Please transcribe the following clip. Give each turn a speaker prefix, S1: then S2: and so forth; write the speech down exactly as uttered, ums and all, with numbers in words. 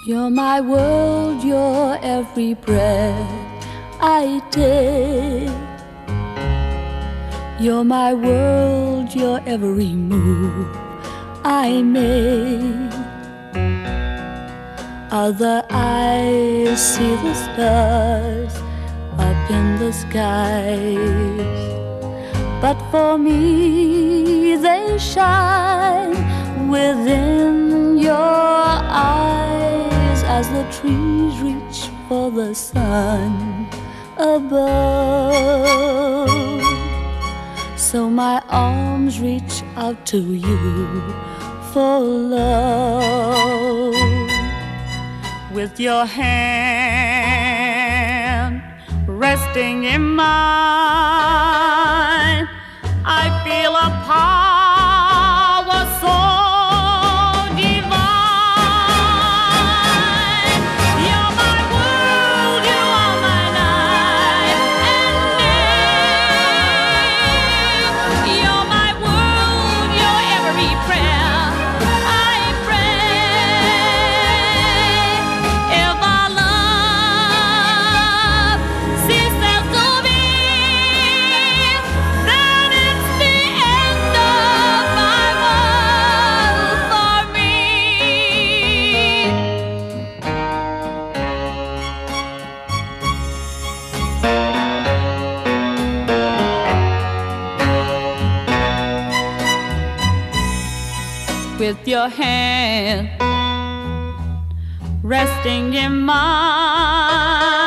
S1: You're my world, you're every breath I take. You're my world, you're every move I make. Other eyes see the stars up in the skies, but for me they shine within your eyes as the trees reach for the sun above. So my arms reach out to you for love. With your hand resting in mine, I feel a power so divine. You're my world, you are my night and day. You're my world, you're every prayer I pray. If our love ceases to be, then it's the end of my world for me. With your hand resting in mine,